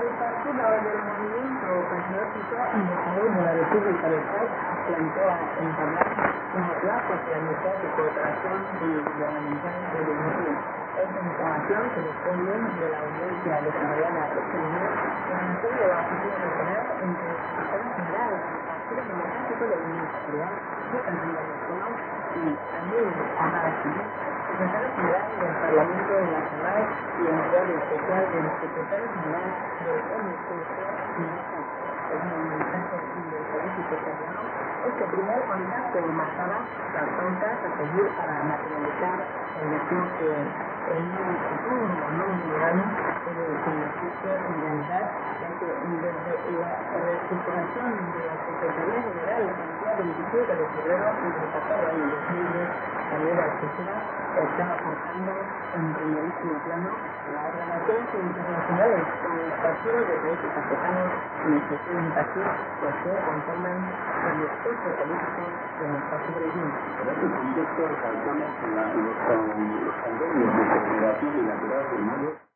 El Partido del Movimiento Patriótico de Salud de la República del País plantea entablar un lazos de amistad y cooperación gubernamental de Venezuela. Esta información se desprende de la audiencia desarrollada este lunes en la sede de la Oficina Nacional entre el secretario general del Partido Democrático de la Unión Federal, Antonio Nacional, y Amir Abassi, secretario general del Parlamento Nacional y enviado especial del secretario general del MCC, según el mensaje del político peruano. Este primer contacto marcará las pautas a seguir para materializar el deseo que en un futuro no muy lejano puede convertirse en realidad, ya que desde la reestructuración de la Secretaría General el día 27 de febrero del pasado año 2010, Javier Alcántara está aportando en primerísimo plano las relaciones internacionales con los partidos de países africanos, en especial en Brasil, los que conforman el discurso político de nuestra región. En este contexto resaltamos los convenios de cooperación bilateral firmados